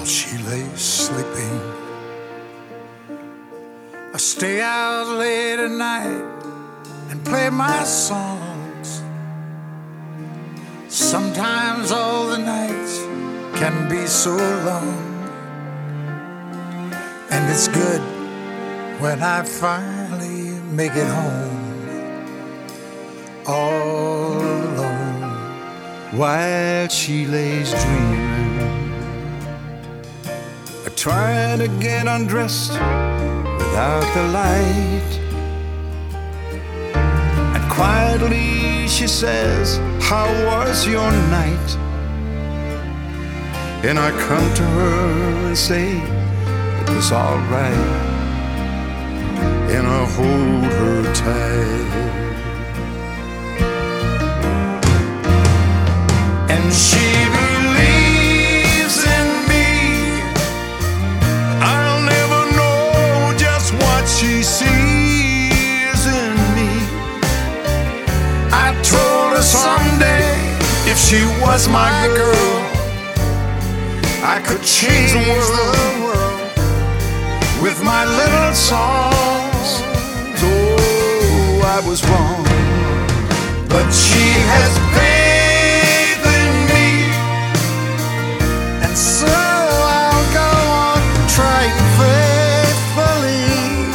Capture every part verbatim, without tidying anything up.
while she lays sleeping. I stay out late at night and play my songs. Sometimes all the nights can be so long, and it's good when I finally make it home, all alone, while she lays dreaming. I try to get undressed without the light, and quietly she says, "How was your night?" And I come to her and say it was all right, and I hold her tight. And she believes in me. I'll never know just what she sees in me. I told her someday, if she was my girl, I could change the world with my little songs. Oh, I was wrong, but she has faith in me, and so I'll go on trying faithfully.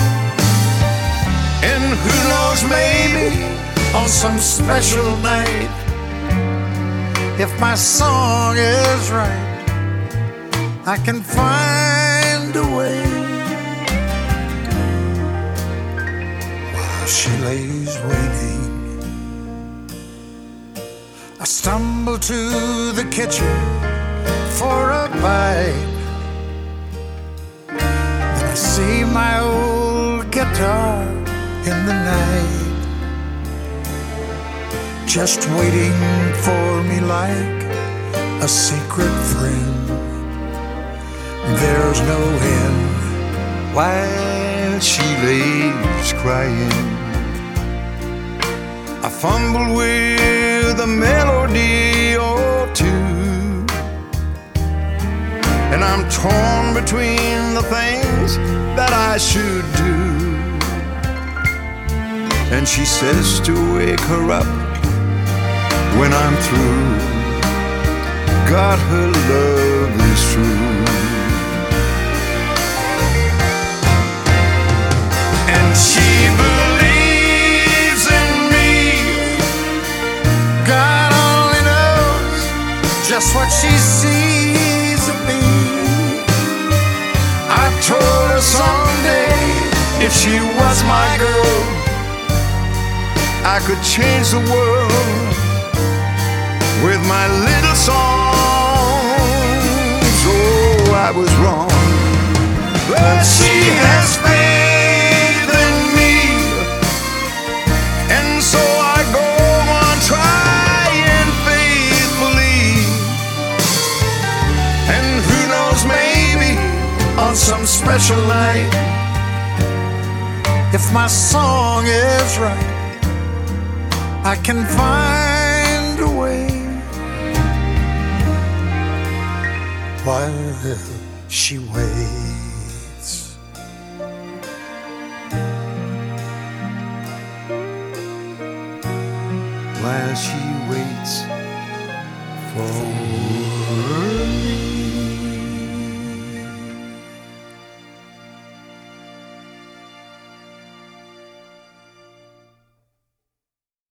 and who knows, maybe On some special night, if my song is right, I can find a way. While she lays waiting, I stumble to the kitchen for a bite. Then I see my old guitar in the night, just waiting for me like a secret friend. There's no end while she lays crying. I fumble with a melody or two, and I'm torn between the things that I should do. And she says to wake her up when I'm through. God, her love is true. and she believes in me. God only knows just what she sees in me. I told her someday, if she was my girl, I could change the world with my little songs. Oh, I was wrong, but she has faith in me, and so I go on trying faithfully. and who knows, maybe on some special night, if my song is right, I can find a way. While she waits, While she waits for